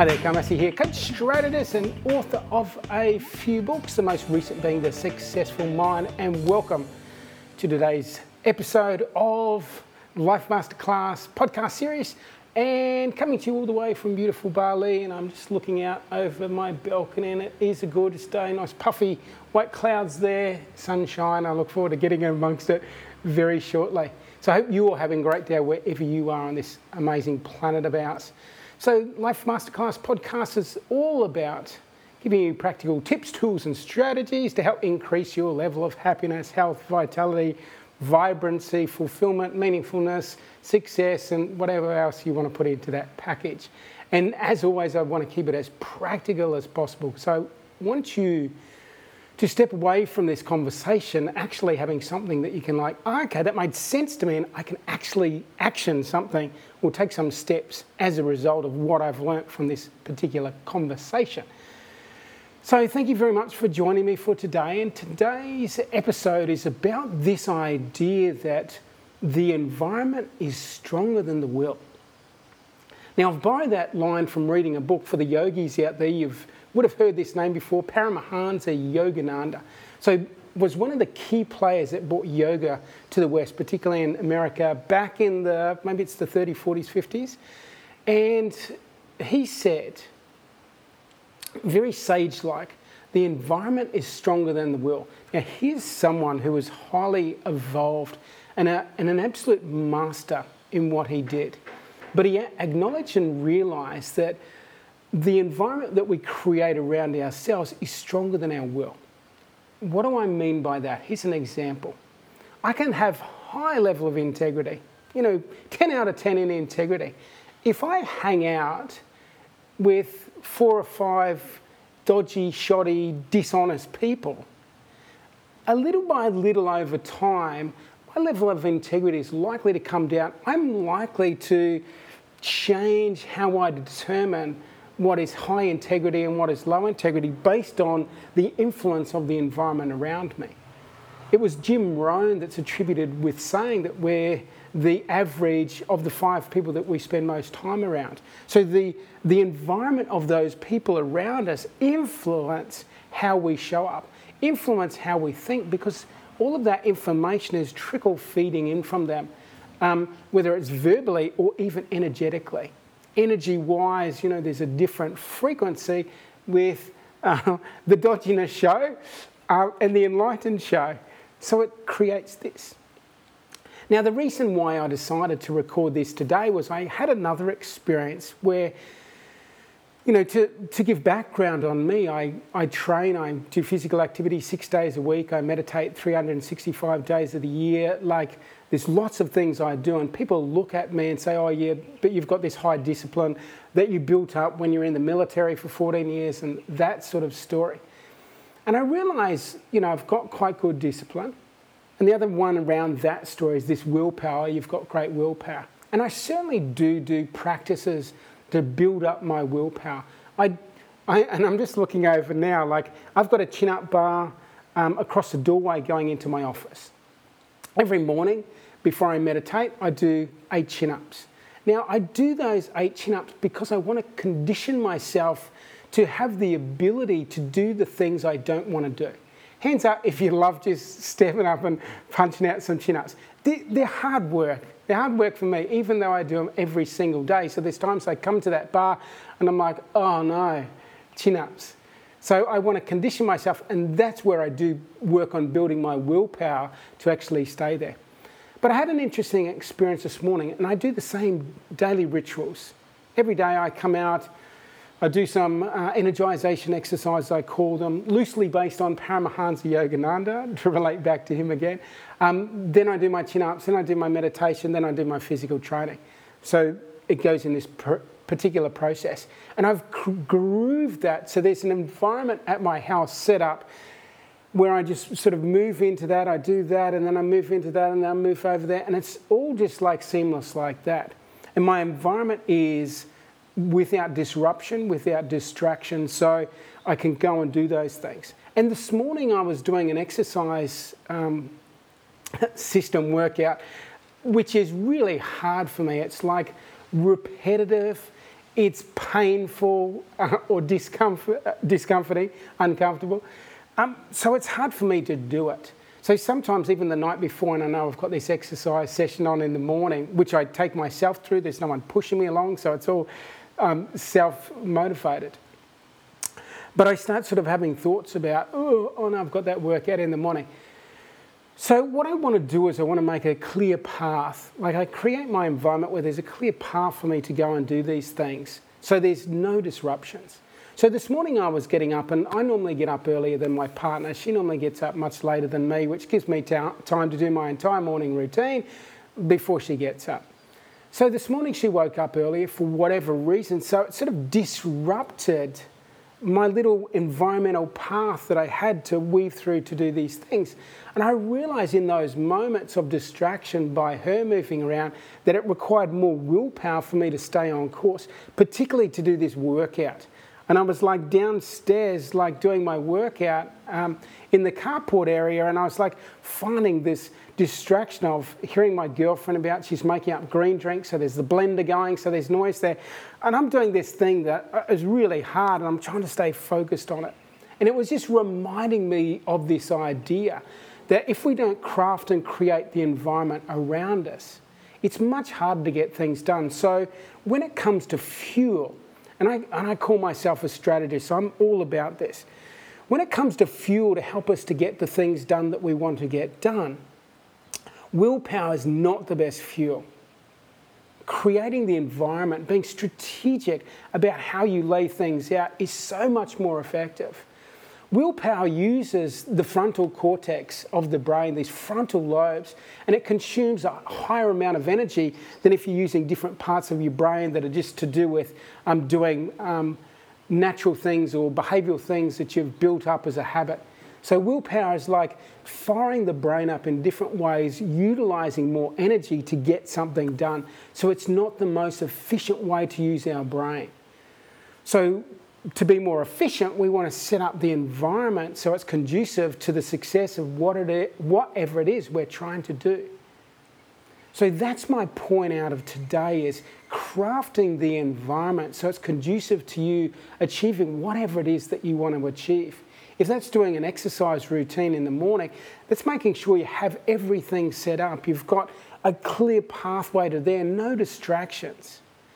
Hi there, Guy Massey here, coach strategist and author of a few books, the most recent being The Successful Mind, and welcome to today's episode of Life Masterclass podcast series, and coming to you all the way from beautiful Bali. And I'm just looking out over my balcony and it is a gorgeous day, nice puffy white clouds there, sunshine. I look forward to getting amongst it very shortly. So I hope you're all having a great day wherever you are on this amazing planet of ours. So Life Masterclass podcast is all about giving you practical tips, tools and strategies to help increase your level of happiness, health, vitality, vibrancy, fulfillment, meaningfulness, success, and whatever else you want to put into that package. And as always, I want to keep it as practical as possible. So I want you to step away from this conversation actually having something that you can okay, that made sense to me and I can actually action something or take some steps as a result of what I've learnt from this particular conversation. So thank you very much for joining me for today. And today's episode is about this idea that the environment is stronger than the will. Now, I've borrowed that line from reading a book for the yogis out there. You would have heard this name before, Paramahansa Yogananda. So was one of the key players that brought yoga to the West, particularly in America, back in maybe it's the 30s, 40s, 50s. And he said, very sage-like, the environment is stronger than the will. Now, here's someone who was highly evolved and an absolute master in what he did. But he acknowledged and realised that the environment that we create around ourselves is stronger than our will. What do I mean by that? Here's an example. I can have high level of integrity, 10 out of 10 in integrity. If I hang out with 4 or 5 dodgy, shoddy, dishonest people, a little by little over time, my level of integrity is likely to come down. I'm likely to change how I determine what is high integrity and what is low integrity based on the influence of the environment around me. It was Jim Rohn that's attributed with saying that we're the average of the 5 people that we spend most time around. So the environment of those people around us influence how we show up, influence how we think, because all of that information is trickle feeding in from them, whether it's verbally or even energetically. Energy-wise, there's a different frequency with the dodginess show and the enlightened show. So it creates this. Now, the reason why I decided to record this today was I had another experience where, to give background on me, I train, I do physical activity 6 days a week, I meditate 365 days of the year. There's lots of things I do, and people look at me and say, oh yeah, but you've got this high discipline that you built up when you're in the military for 14 years and that sort of story. And I realise, I've got quite good discipline. And the other one around that story is this willpower. You've got great willpower. And I certainly do practices to build up my willpower. And I'm just looking over now, I've got a chin-up bar across the doorway going into my office. Every morning, before I meditate, I do 8 chin-ups. Now, I do those 8 chin-ups because I want to condition myself to have the ability to do the things I don't want to do. Hands up if you love just stepping up and punching out some chin-ups. They're hard work. They're hard work for me, even though I do them every single day. So there's times I come to that bar and I'm like, oh no, chin-ups. So I want to condition myself, and that's where I do work on building my willpower to actually stay there. But I had an interesting experience this morning, and I do the same daily rituals. Every day I come out, I do some energization exercises, I call them, loosely based on Paramahansa Yogananda, to relate back to him again. Then I do my chin-ups, then I do my meditation, then I do my physical training. So it goes in this particular process. And I've grooved that, so there's an environment at my house set up where I just sort of move into that, I do that, and then I move into that, and then I move over there, and it's all just seamless like that. And my environment is without disruption, without distraction, so I can go and do those things. And this morning I was doing an exercise system workout, which is really hard for me. It's repetitive, it's painful or discomforting, uncomfortable. So it's hard for me to do it. So sometimes even the night before, and I know I've got this exercise session on in the morning, which I take myself through, there's no one pushing me along, so it's all self-motivated. But I start sort of having thoughts about, oh no, I've got that workout in the morning. So what I want to do is I want to make a clear path. Like I create my environment where there's a clear path for me to go and do these things. So there's no disruptions. So this morning I was getting up, and I normally get up earlier than my partner. She normally gets up much later than me, which gives me time to do my entire morning routine before she gets up. So this morning she woke up earlier for whatever reason, so it sort of disrupted my little environmental path that I had to weave through to do these things. And I realised in those moments of distraction by her moving around that it required more willpower for me to stay on course, particularly to do this workout. And I was like downstairs, like doing my workout in the carport area, and I was like finding this distraction of hearing my girlfriend about, she's making up green drinks, so there's the blender going, so there's noise there. And I'm doing this thing that is really hard, and I'm trying to stay focused on it. And it was just reminding me of this idea that if we don't craft and create the environment around us, it's much harder to get things done. So when it comes to fuel, and I call myself a strategist, so I'm all about this. When it comes to fuel to help us to get the things done that we want to get done, willpower is not the best fuel. Creating the environment, being strategic about how you lay things out is so much more effective. Willpower uses the frontal cortex of the brain, these frontal lobes, and it consumes a higher amount of energy than if you're using different parts of your brain that are just to do with doing natural things or behavioural things that you've built up as a habit. So willpower is like firing the brain up in different ways, utilising more energy to get something done. So it's not the most efficient way to use our brain. So to be more efficient, we want to set up the environment so it's conducive to the success of whatever it is we're trying to do. So that's my point out of today, is crafting the environment so it's conducive to you achieving whatever it is that you want to achieve. If that's doing an exercise routine in the morning, that's making sure you have everything set up. You've got a clear pathway to there, no distractions.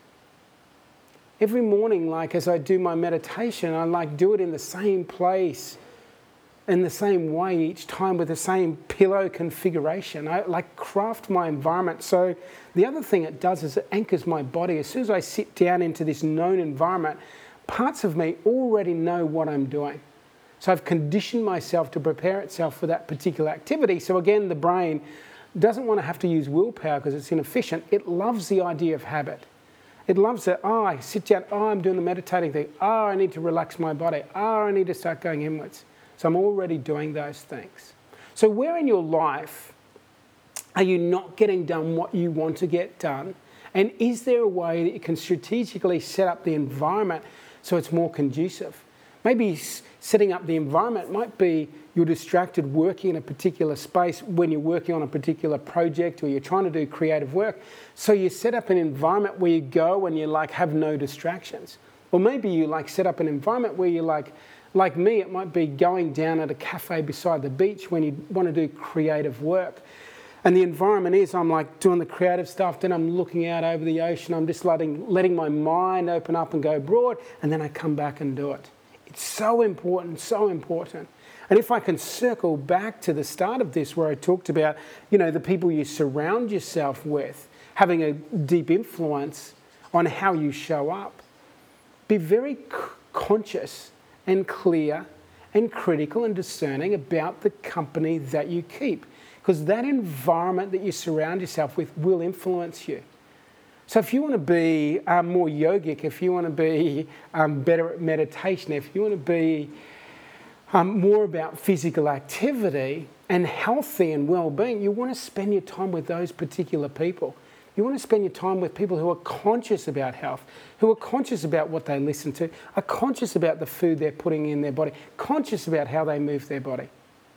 Every morning, like as I do my meditation, I like do it in the same place, in the same way each time with the same pillow configuration. I like craft my environment. So the other thing it does is it anchors my body. As soon as I sit down into this known environment, parts of me already know what I'm doing. So I've conditioned myself to prepare itself for that particular activity. So again, the brain doesn't want to have to use willpower because it's inefficient. It loves the idea of habit. It loves it. Oh, I sit down. Oh, I'm doing the meditating thing. Oh, I need to relax my body. Oh, I need to start going inwards. So I'm already doing those things. So where in your life are you not getting done what you want to get done? And is there a way that you can strategically set up the environment so it's more conducive? Maybe setting up the environment might be you're distracted working in a particular space when you're working on a particular project or you're trying to do creative work. So you set up an environment where you go and you like have no distractions. Or maybe you like set up an environment where you like me, it might be going down at a cafe beside the beach when you want to do creative work. And the environment is I'm like doing the creative stuff, then I'm looking out over the ocean, I'm just letting my mind open up and go broad, and then I come back and do it. It's so important, so important. And if I can circle back to the start of this where I talked about, the people you surround yourself with having a deep influence on how you show up, be very conscious and clear and critical and discerning about the company that you keep, because that environment that you surround yourself with will influence you. So if you want to be more yogic, if you want to be better at meditation, if you want to be more about physical activity and healthy and well-being, you want to spend your time with those particular people. You want to spend your time with people who are conscious about health, who are conscious about what they listen to, are conscious about the food they're putting in their body, conscious about how they move their body.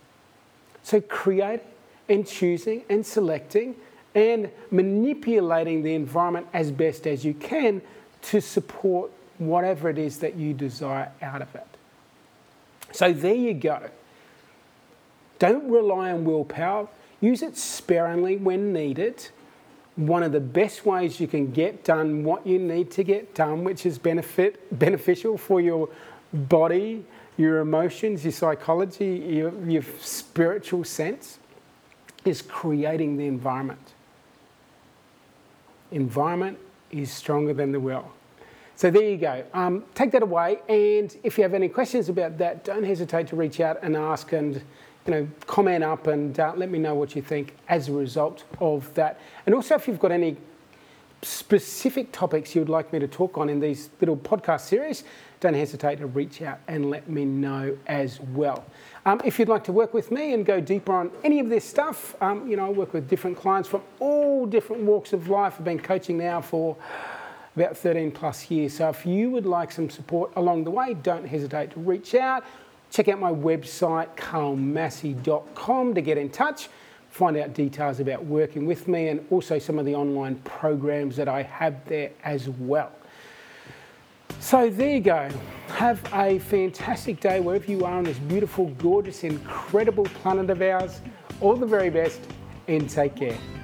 So creating and choosing and selecting and manipulating the environment as best as you can to support whatever it is that you desire out of it. So there you go. Don't rely on willpower. Use it sparingly when needed. One of the best ways you can get done what you need to get done, which is beneficial for your body, your emotions, your psychology, your spiritual sense, is creating the environment. Environment is stronger than the will. So there you go. Take that away, and if you have any questions about that, don't hesitate to reach out and ask, and comment up and let me know what you think as a result of that. And also, if you've got any specific topics you'd like me to talk on in these little podcast series, don't hesitate to reach out and let me know as well. If you'd like to work with me and go deeper on any of this stuff, I work with different clients from all different walks of life. I've been coaching now for about 13 plus years. So if you would like some support along the way, don't hesitate to reach out. Check out my website, carlmassey.com, to get in touch, find out details about working with me, and also some of the online programs that I have there as well. So there you go. Have a fantastic day wherever you are on this beautiful, gorgeous, incredible planet of ours. All the very best, and take care.